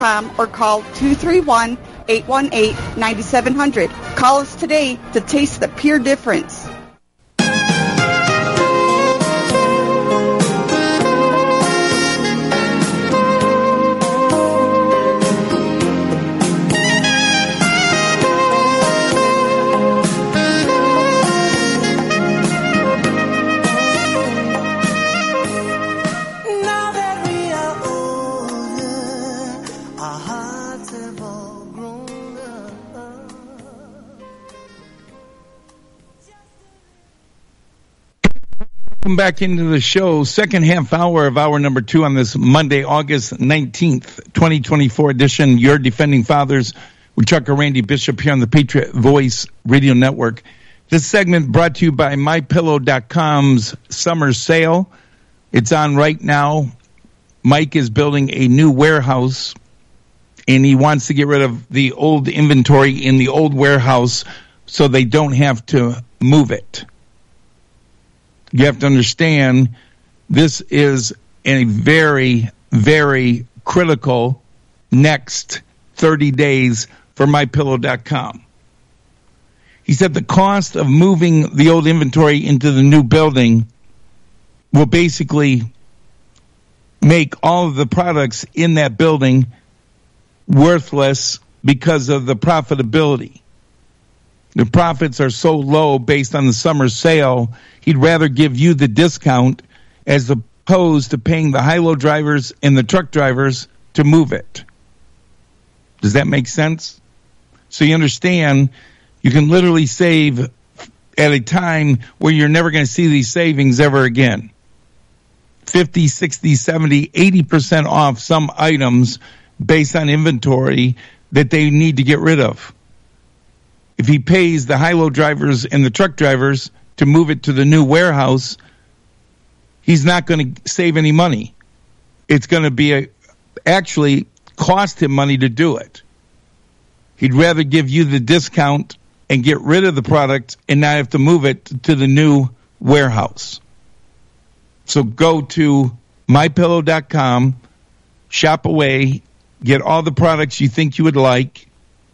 or call 231-818-9700. Call us today to taste the pure difference. Welcome back into the show, second half hour of hour number 2 on this Monday, August 19th, 2024 edition. Your Defending Fathers with Chuck and Randy Bishop here on the Patriot Voice Radio Network. This segment brought to you by MyPillow.com's summer sale. It's on right now. Mike is building a new warehouse, and he wants to get rid of the old inventory in the old warehouse so they don't have to move it. You have to understand this is a very, very critical next 30 days for MyPillow.com. He said the cost of moving the old inventory into the new building will basically make all of the products in that building worthless because of the profitability. The profits are so low based on the summer sale, he'd rather give you the discount as opposed to paying the high-low drivers and the truck drivers to move it. Does that make sense? So you understand you can literally save at a time where you're never going to see these savings ever again. 50, 60, 70, 80% off some items based on inventory that they need to get rid of. If he pays the high-low drivers and the truck drivers to move it to the new warehouse, he's not going to save any money. It's going to actually cost him money to do it. He'd rather give you the discount and get rid of the product and not have to move it to the new warehouse. So go to MyPillow.com, shop away, get all the products you think you would like.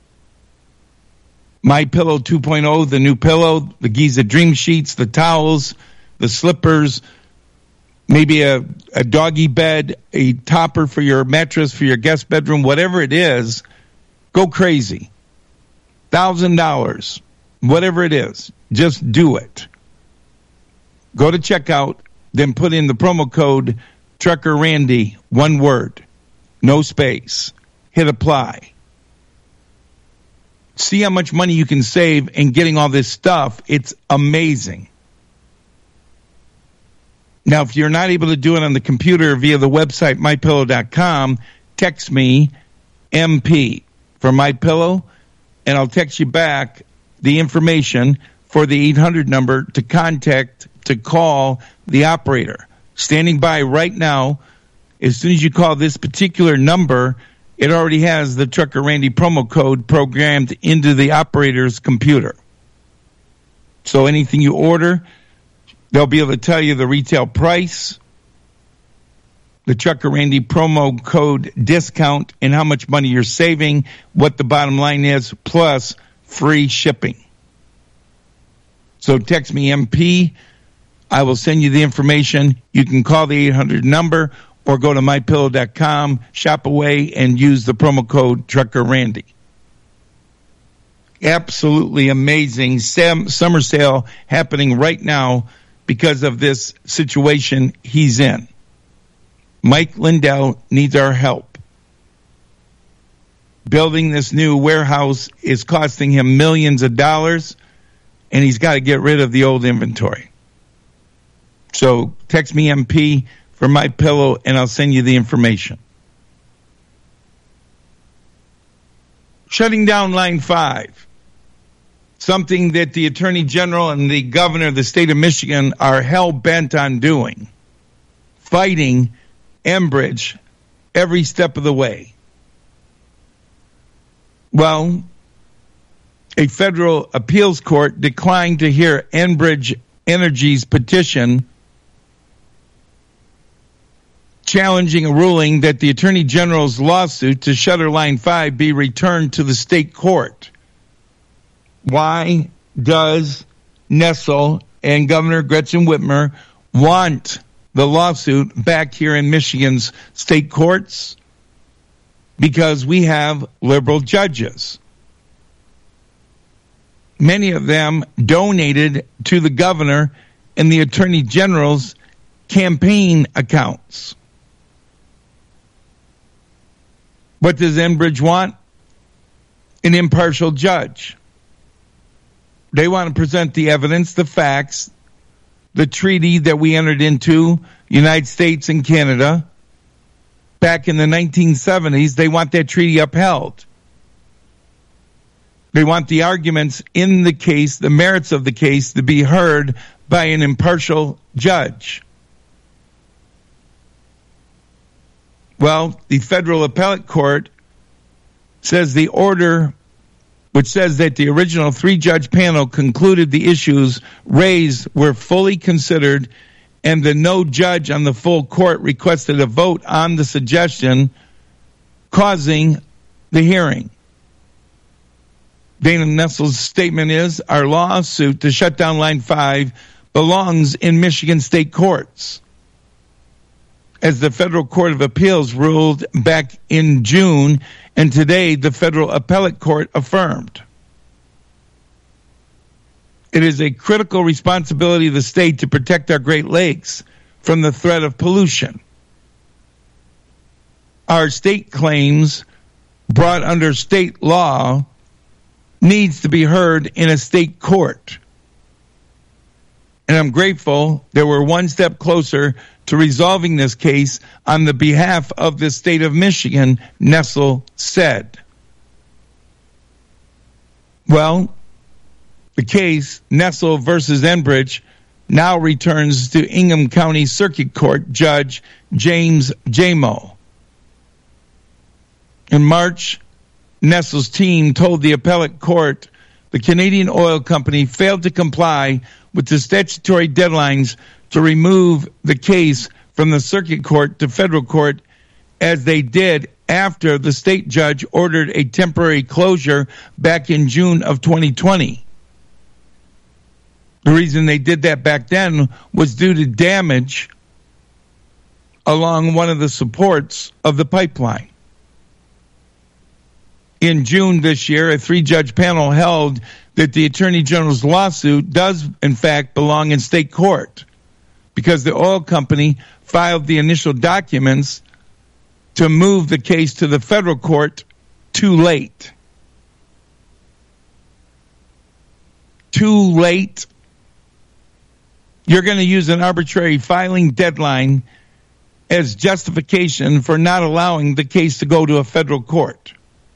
MyPillow 2.0, the new pillow, the Giza Dream Sheets, the towels, the slippers, maybe a doggy bed, a topper for your mattress, for your guest bedroom, whatever it is, go crazy. $1,000, whatever it is, just do it. Go to checkout, then put in the promo code Trucker Randy, one word, no space. Hit apply. See how much money you can save in getting all this stuff. It's amazing. Now, if you're not able to do it on the computer via the website, MyPillow.com, text me, MP, for MyPillow, and I'll text you back the information for the 800 number to call the operator. Standing by right now, as soon as you call this particular number, it already has the Trucker Randy promo code programmed into the operator's computer. So anything you order, they'll be able to tell you the retail price, the Trucker Randy promo code discount, and how much money you're saving, what the bottom line is, plus free shipping. So text me MP. I will send you the information. You can call the 800 number or go to MyPillow.com, shop away, and use the promo code Trucker Randy. Absolutely amazing summer sale happening right now because of this situation he's in. Mike Lindell needs our help. Building this new warehouse is costing him millions of dollars, and he's got to get rid of the old inventory. So text me MP for MyPillow, and I'll send you the information. Shutting down Line 5, something that the Attorney General and the Governor of the state of Michigan are hell-bent on doing, fighting Enbridge every step of the way. Well, a federal appeals court declined to hear Enbridge Energy's petition challenging a ruling that the Attorney General's lawsuit to shutter Line 5 be returned to the state court. Why does Nessel and Governor Gretchen Whitmer want the lawsuit back here in Michigan's state courts? Because we have liberal judges. Many of them donated to the governor and the Attorney General's campaign accounts. What does Enbridge want? An impartial judge. They want to present the evidence, the facts, the treaty that we entered into, United States and Canada, back in the 1970s. They want that treaty upheld. They want the arguments in the case, the merits of the case, to be heard by an impartial judge. Well, the federal appellate court says the order, which says that the original 3-judge panel concluded the issues raised were fully considered, and the no judge on the full court requested a vote on the suggestion, causing the hearing. Dana Nessel's statement is, our lawsuit to shut down Line 5 belongs in Michigan state courts. As the Federal Court of Appeals ruled back in June, and today the Federal Appellate Court affirmed. It is a critical responsibility of the state to protect our Great Lakes from the threat of pollution. Our state claims brought under state law needs to be heard in a state court. And I'm grateful that we're one step closer to resolving this case on the behalf of the state of Michigan, Nessel said. Well, the case, Nessel versus Enbridge, now returns to Ingham County Circuit Court Judge James Jamo. In March, Nessel's team told the appellate court the Canadian Oil Company failed to comply with the statutory deadlines to remove the case from the circuit court to federal court, as they did after the state judge ordered a temporary closure back in June of 2020. The reason they did that back then was due to damage along one of the supports of the pipeline. In June this year, a 3-judge panel held that the Attorney General's lawsuit does, in fact, belong in state court because the oil company filed the initial documents to move the case to the federal court too late. Too late. You're going to use an arbitrary filing deadline as justification for not allowing the case to go to a federal court.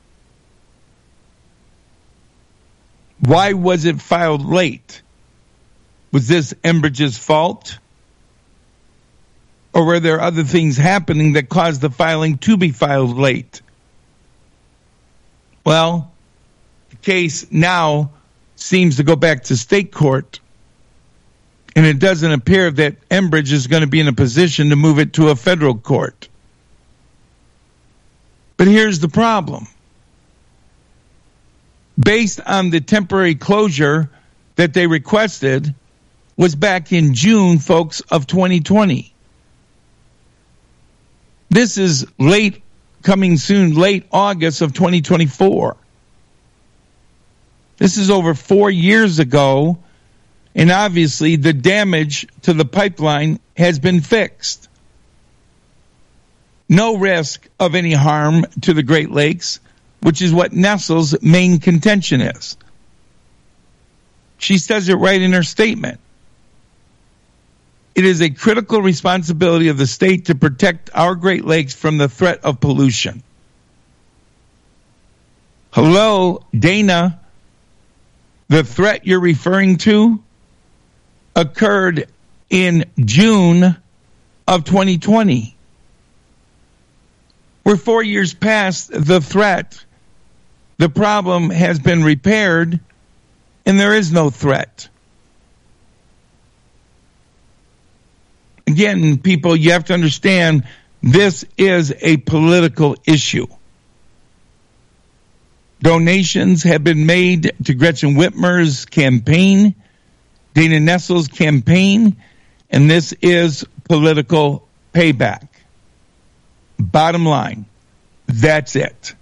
Why was it filed late? Was this Enbridge's fault? Or were there other things happening that caused the filing to be filed late? Well, the case now seems to go back to state court, and it doesn't appear that Enbridge is going to be in a position to move it to a federal court. But here's the problem. Based on the temporary closure that they requested was back in June, folks, of 2020. This is coming soon, late August of 2024. This is over 4 years ago, and obviously the damage to the pipeline has been fixed. No risk of any harm to the Great Lakes, which is what Nessel's main contention is. She says it right in her statement. It is a critical responsibility of the state to protect our Great Lakes from the threat of pollution. Hello, Dana. The threat you're referring to occurred in June of 2020. We're 4 years past the threat. The problem has been repaired, and there is no threat. Again, people, you have to understand This is a political issue. Donations have been made to Gretchen Whitmer's campaign, Dana Nessel's campaign, and this is political payback. Bottom line, that's it.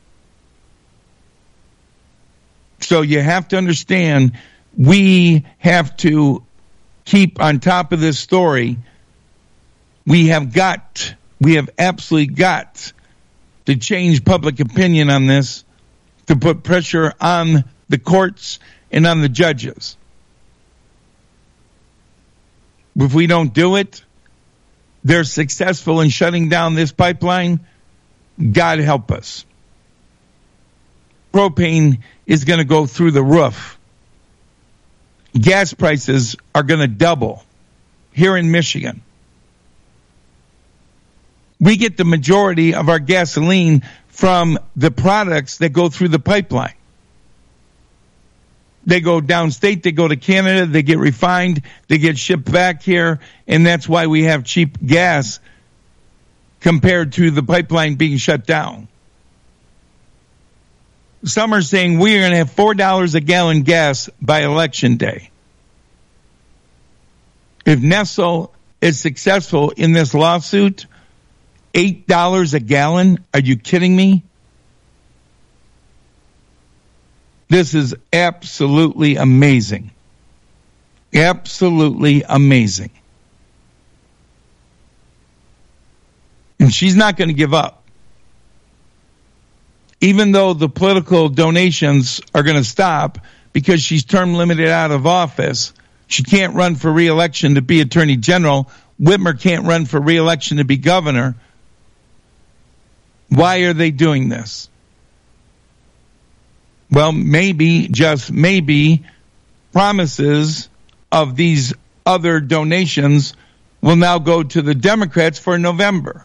So you have to understand, we have to keep on top of this story. We have absolutely got to change public opinion on this, to put pressure on the courts and on the judges. If we don't do it, they're successful in shutting down this pipeline. God help us. Propane is going to go through the roof. Gas prices are going to double here in Michigan. We get the majority of our gasoline from the products that go through the pipeline. They go downstate, they go to Canada, they get refined, they get shipped back here, and that's why we have cheap gas compared to the pipeline being shut down. Some are saying we are going to have $4 a gallon gas by Election Day. If Nessel is successful in this lawsuit, $8 a gallon? Are you kidding me? This is absolutely amazing. Absolutely amazing. And she's not going to give up. Even though the political donations are going to stop because she's term limited out of office, she can't run for re-election to be Attorney General. Whitmer can't run for re-election to be governor. Why are they doing this? Well, maybe, just maybe, promises of these other donations will now go to the Democrats for November.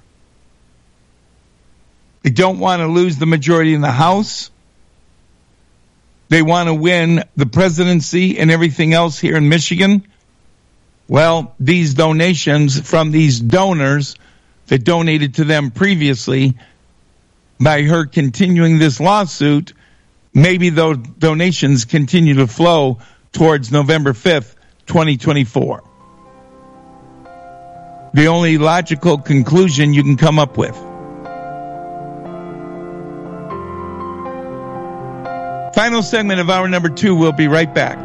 They don't want to lose the majority in the House. They want to win the presidency and everything else here in Michigan. Well, these donations from these donors that donated to them previously, by her continuing this lawsuit, maybe those donations continue to flow towards November 5th, 2024. The only logical conclusion you can come up with. Final segment of hour number 2. We'll be right back.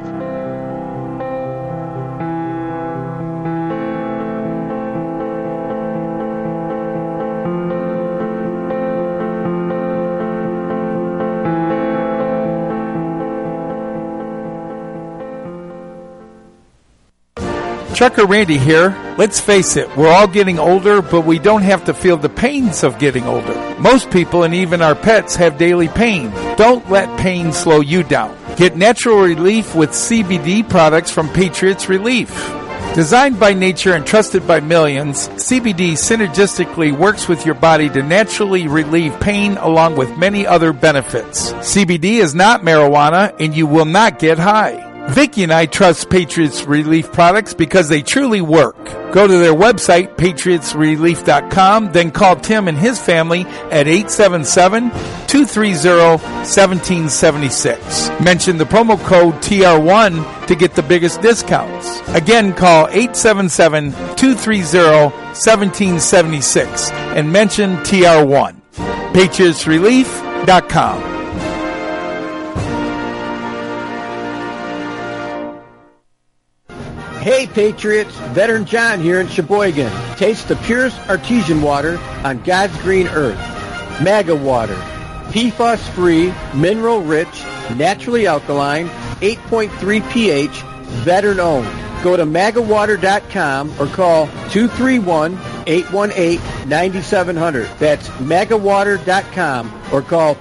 Trucker Randy here. Let's face it, we're all getting older, but we don't have to feel the pains of getting older. Most people and even our pets have daily pain. Don't let pain slow you down. Get natural relief with CBD products from Patriots Relief. Designed by nature and trusted by millions, CBD synergistically works with your body to naturally relieve pain along with many other benefits. CBD is not marijuana and you will not get high. Vicki and I trust Patriots Relief products because they truly work. Go to their website, patriotsrelief.com, then call Tim and his family at 877-230-1776. Mention the promo code TR1 to get the biggest discounts. Again, call 877-230-1776 and mention TR1. patriotsrelief.com. Hey Patriots, Veteran John here in Sheboygan. Taste the purest artesian water on God's green earth. Maga water. PFAS-free, mineral-rich, naturally alkaline, 8.3 pH, veteran-owned. Go to magawater.com or call 231-818-9700. That's magawater.com or call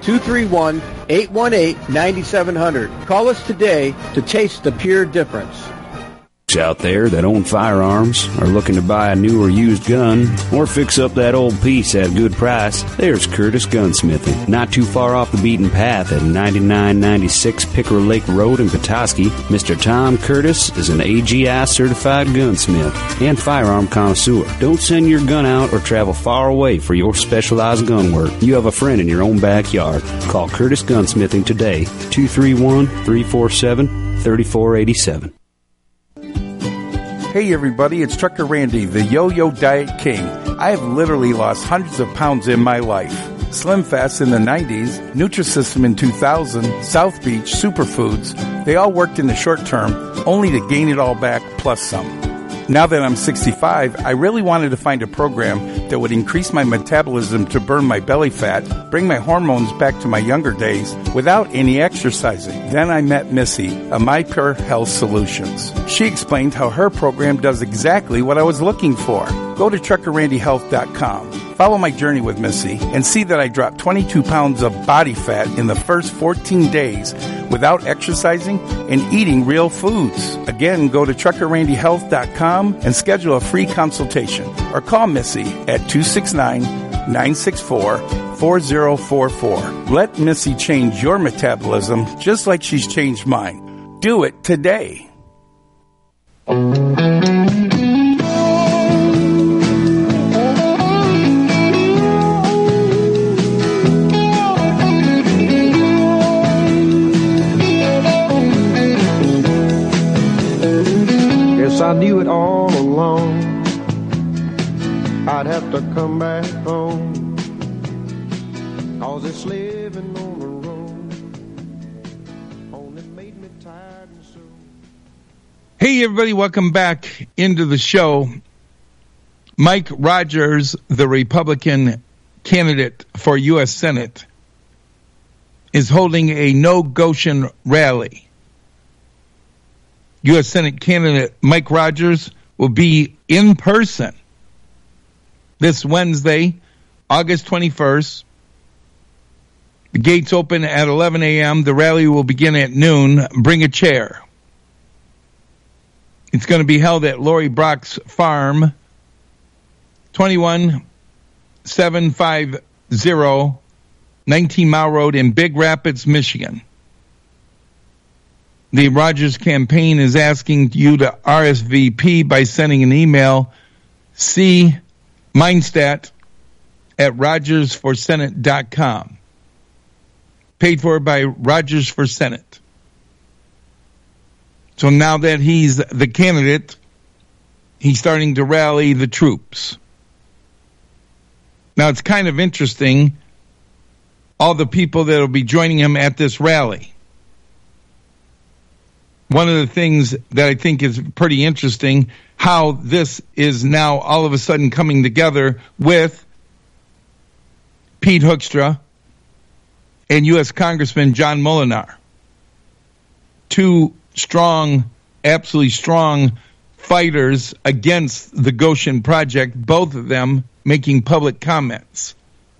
231-818-9700. Call us today to taste the pure difference. out there that own firearms, are looking to buy a new or used gun, or fix up that old piece at a good price, there's Curtis Gunsmithing. Not too far off the beaten path at 9996 Pickerel Lake Road in Petoskey, Mr. Tom Curtis is an AGI certified gunsmith and firearm connoisseur. Don't send your gun out or travel far away for your specialized gun work. You have a friend in your own backyard. Call Curtis Gunsmithing today, 231-347-3487. Hey everybody, it's Trucker Randy, the Yo-Yo Diet King. I have literally lost hundreds of pounds in my life. Slim Fast in the 90s, Nutrisystem in 2000, South Beach, Superfoods, they all worked in the short term, only to gain it all back plus some. Now that I'm 65, I really wanted to find a program that would increase my metabolism to burn my belly fat, bring my hormones back to my younger days without any exercising. Then I met Missy of My Pure Health Solutions. She explained how her program does exactly what I was looking for. Go to TruckerRandyHealth.com. Follow my journey with Missy and see that I dropped 22 pounds of body fat in the first 14 days without exercising and eating real foods. Again, go to TruckerRandyHealth.com and schedule a free consultation or call Missy at 269-964-4044. Let Missy change your metabolism just like she's changed mine. Do it today. I knew it all along. I'd have to come back home, 'cause this living on the road only made me tired and so. Hey everybody, welcome back into the show. Mike Rogers, the Republican candidate for U.S. Senate, is holding a No Goshen rally. U.S. Senate candidate Mike Rogers will be in person this Wednesday, August 21st. The gates open at 11 a.m. The rally will begin at noon. Bring a chair. It's going to be held at Lori Brock's farm, 21750 19 Mile Road in Big Rapids, Michigan. The Rogers campaign is asking you to RSVP by sending an email, cmindstat@rogersforsenate.com. Paid for by Rogers for Senate. So now that he's the candidate, he's starting to rally the troops. Now it's kind of interesting, all the people that will be joining him at this rally. One of the things that I think is pretty interesting, how this is now all of a sudden coming together with Pete Hoekstra and U.S. Congressman John Molinar. Two strong, absolutely strong fighters against the Goshen Project, both of them making public comments.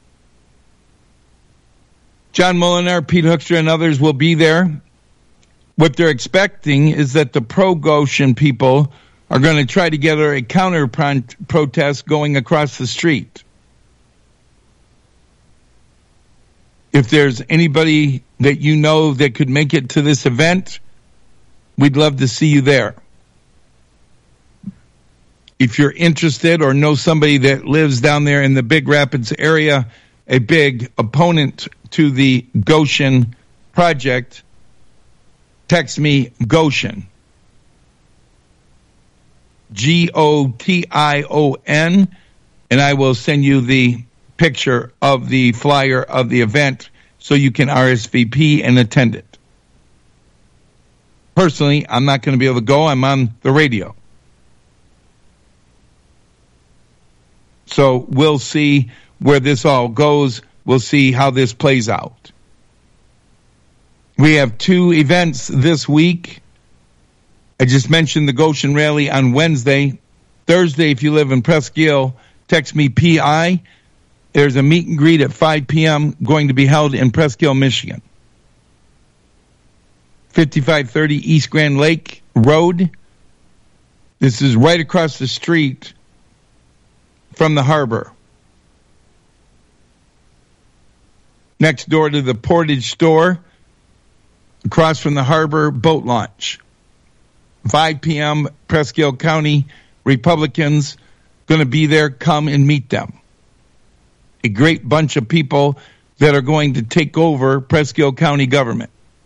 John Molinar, Pete Hoekstra, and others will be there. What they're expecting is that the pro-Goshen people are going to try to get a counter-protest going across the street. If there's anybody that you know that could make it to this event, we'd love to see you there. If you're interested or know somebody that lives down there in the Big Rapids area, a big opponent to the Goshen Project, text me Goshen, Gotion, and I will send you the picture of the flyer of the event so you can RSVP and attend it. Personally, I'm not going to be able to go. I'm on the radio. So we'll see where this all goes. We'll see how this plays out. We have two events this week. I just mentioned the Goshen Rally on Wednesday. Thursday, if you live in Presque Isle, text me PI. There's a meet and greet at 5 p.m. going to be held in Presque Isle, Michigan. 5530 East Grand Lake Road. This is right across the street from the harbor. Next door to the Portage store, across from the harbor boat launch. 5 p.m., Presque Isle County Republicans going to be there. Come and meet them. A great bunch of people that are going to take over Presque Isle County government.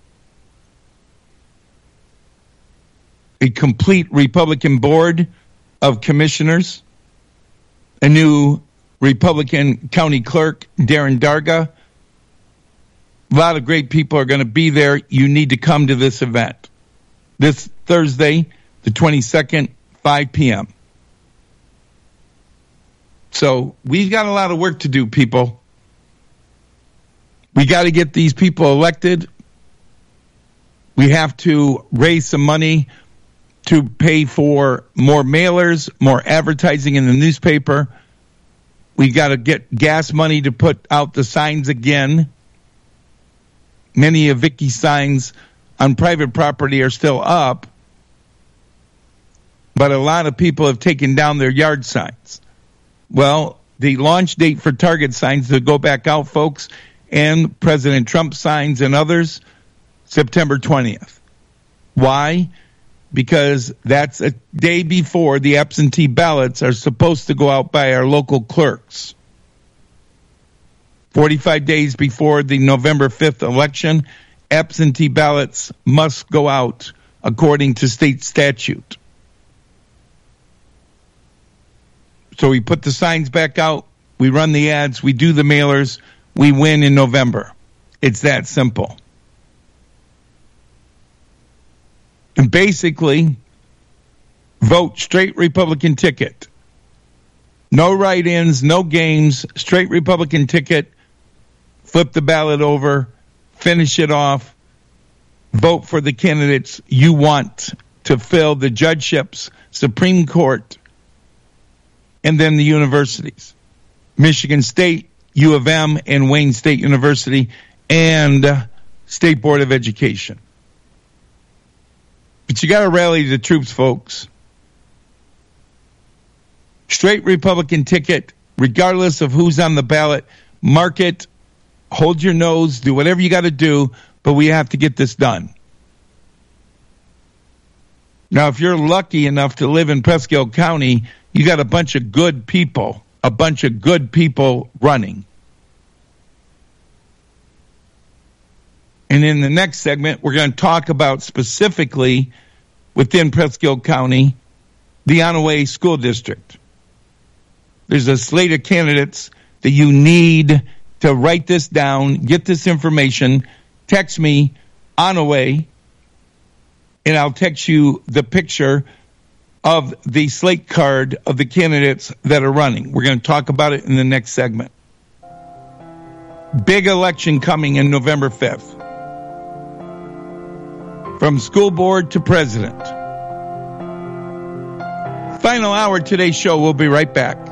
A complete Republican board of commissioners. A new Republican county clerk, Darren Darga. A lot of great people are going to be there. You need to come to this event. This Thursday, the 22nd, 5 p.m. So we've got a lot of work to do, people. We got to get these people elected. We have to raise some money to pay for more mailers, more advertising in the newspaper. We got to get gas money to put out the signs again. Many of Vicky's signs on private property are still up, but a lot of people have taken down their yard signs. Well, the launch date for Target signs to go back out, folks, and President Trump signs and others, September 20th. Why? Because that's a day before the absentee ballots are supposed to go out by our local clerks. 45 days before the November 5th election, absentee ballots must go out according to state statute. So we put the signs back out, we run the ads, we do the mailers, we win in November. It's that simple. And basically, vote straight Republican ticket. No write-ins, no games, straight Republican ticket. Flip the ballot over, finish it off, vote for the candidates you want to fill the judgeships, Supreme Court, and then the universities. Michigan State, U of M, and Wayne State University, and State Board of Education. But you got to rally the troops, folks. Straight Republican ticket, regardless of who's on the ballot. Mark it, hold your nose, do whatever you got to do, but we have to get this done. Now, if you're lucky enough to live in Presque Isle County, you got a bunch of good people running. And in the next segment, we're going to talk about specifically within Presque Isle County, the Onaway School District. There's a slate of candidates that you need to write this down, get this information, text me Onaway, and I'll text you the picture of the slate card of the candidates that are running. We're going to talk about it in the next segment. Big election coming in November 5th. From school board to president. Final hour today's show. We'll be right back.